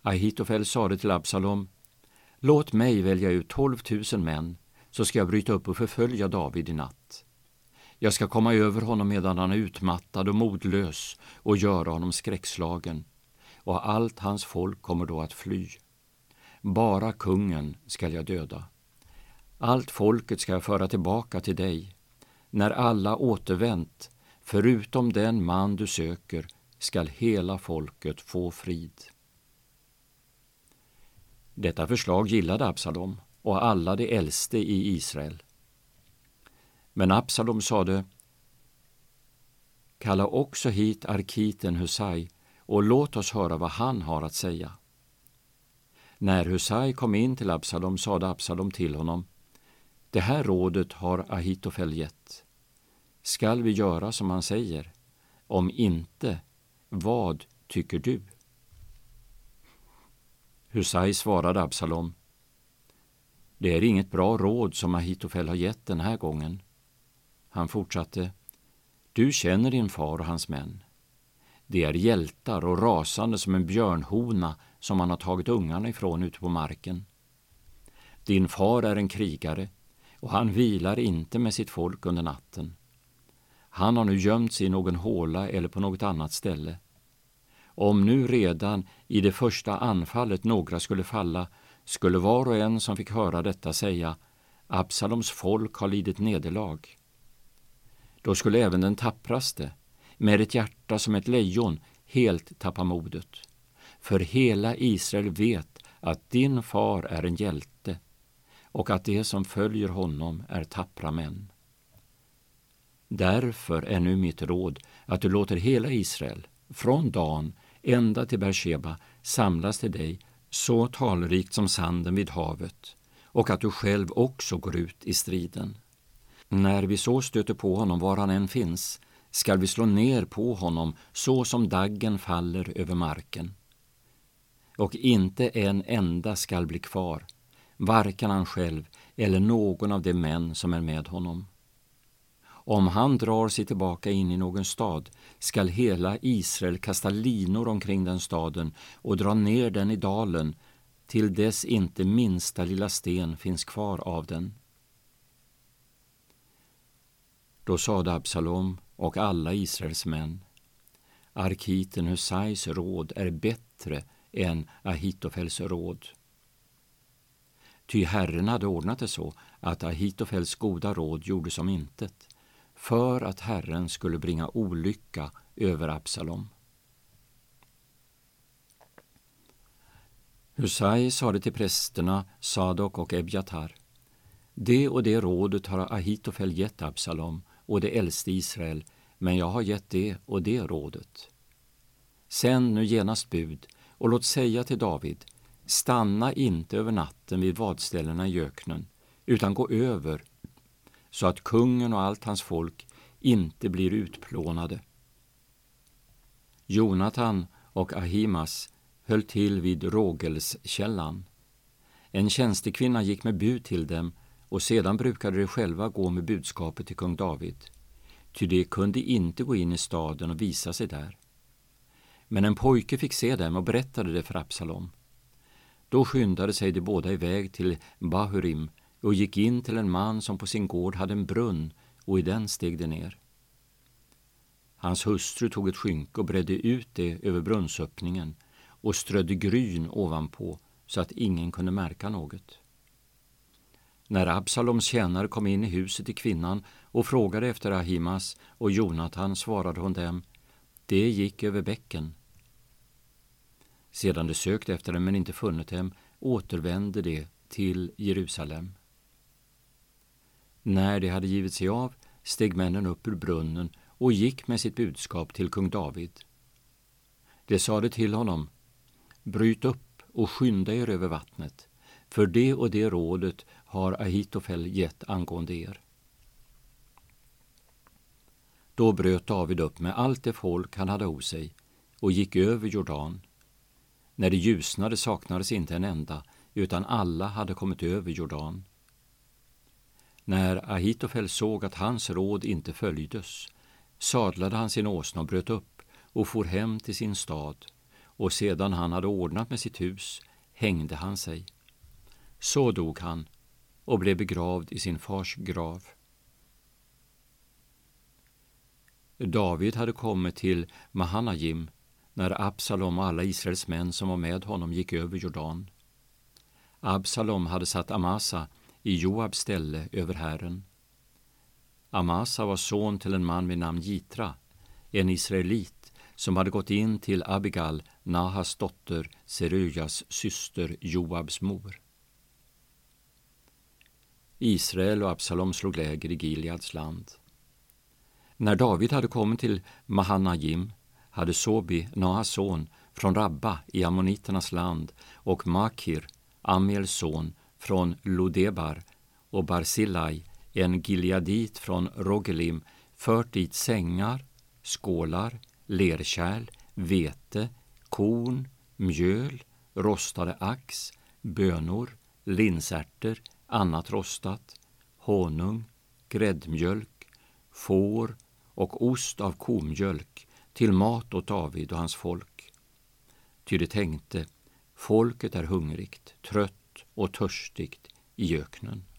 Ahitofel sade till Absalom: låt mig välja ut 12 000 män, så ska jag bryta upp och förfölja David i natt. Jag ska komma över honom medan han är utmattad och modlös och göra honom skräckslagen, och allt hans folk kommer då att fly. Bara kungen skall jag döda. Allt folket ska jag föra tillbaka till dig. När alla återvänt, förutom den man du söker, skall hela folket få frid. Detta förslag gillade Absalom och alla de äldste i Israel. Men Absalom sade: kalla också hit arkiten Husai och låt oss höra vad han har att säga. När Husai kom in till Absalom sade Absalom till honom: det här rådet har Ahitofel gett. Skall vi göra som han säger? Om inte, vad tycker du? Husai svarade Absalom: det är inget bra råd som Ahitofel har gett den här gången. Han fortsatte: du känner din far och hans män. De är hjältar och rasande som en björnhona som han har tagit ungarna ifrån ute på marken. Din far är en krigare och han vilar inte med sitt folk under natten. Han har nu gömt sig i någon håla eller på något annat ställe. Om nu redan i det första anfallet några skulle falla, skulle var och en som fick höra detta säga: Absaloms folk har lidit nederlag. Då skulle även den tappraste, med ett hjärta som ett lejon, helt tappa modet. För hela Israel vet att din far är en hjälte och att de som följer honom är tappra män. Därför är nu mitt råd att du låter hela Israel, från Dan ända till Bersheba, samlas till dig så talrikt som sanden vid havet, och att du själv också går ut i striden. När vi så stöter på honom var han än finns, skall vi slå ner på honom så som daggen faller över marken. Och inte en enda skall bli kvar, varken han själv eller någon av de män som är med honom. Om han drar sig tillbaka in i någon stad skall hela Israel kasta linor omkring den staden och dra ner den i dalen till dess inte minsta lilla sten finns kvar av den. Då sade Absalom och alla Israels män: arkiten Husais råd är bättre än Ahitofels råd. Ty Herren hade ordnat det så att Ahitofels goda råd gjorde som intet, för att Herren skulle bringa olycka över Absalom. Husai sade till prästerna Sadok och Ebjatar: det och det rådet har Ahitofel gett Absalom och det äldste Israel, men jag har gett det och det rådet. Sänd nu genast bud och låt säga till David: stanna inte över natten vid vadställena i öknen, utan gå över, så att kungen och allt hans folk inte blir utplånade. Jonatan och Ahimas höll till vid Rågelskällan. En tjänstekvinna gick med bud till dem, och sedan brukade de själva gå med budskapet till kung David, ty de kunde inte gå in i staden och visa sig där. Men en pojke fick se dem och berättade det för Absalom. Då skyndade sig de båda iväg till Bahurim och gick in till en man som på sin gård hade en brunn, och i den steg de ner. Hans hustru tog ett skynke och bredde ut det över brunnsöppningen och strödde gryn ovanpå så att ingen kunde märka något. När Absaloms tjänare kom in i huset till kvinnan och frågade efter Ahimas och Jonatan, svarade hon dem: det gick över bäcken. Sedan de sökt efter dem men inte funnit dem, återvände de till Jerusalem. När de hade givit sig av steg männen upp ur brunnen och gick med sitt budskap till kung David. De sade till honom: bryt upp och skynda er över vattnet, för det och det rådet har Ahitofel gett angående er. Då bröt David upp med allt det folk han hade hos sig och gick över Jordan. När det ljusnade saknades inte en enda, utan alla hade kommit över Jordan. När Ahitofel såg att hans råd inte följdes, sadlade han sin åsna och bröt upp och for hem till sin stad, och sedan han hade ordnat med sitt hus hängde han sig. Så dog han och blev begravd i sin fars grav. David hade kommit till Mahanajim när Absalom och alla Israels män som var med honom gick över Jordan. Absalom hade satt Amasa i Joabs ställe över hären. Amasa var son till en man vid namn Jitra, en israelit som hade gått in till Abigal, Nahas dotter, Serujas syster, Joabs mor. Israel och Absalom slog läger i Gileads land. När David hade kommit till Mahanajim hade Sobi, Nahas son, från Rabba i ammoniternas land och Makir, Amiels son, från Lodebar och Barzillai, en gileadit från Rogelim, fört dit sängar, skålar, lerkärl, vete, korn, mjöl, rostade ax, bönor, linsärter, annat rostat, honung, gräddmjölk, får och ost av komjölk till mat åt David och hans folk. Ty det tänkte, folket är hungrigt, trött och törstigt i öknen.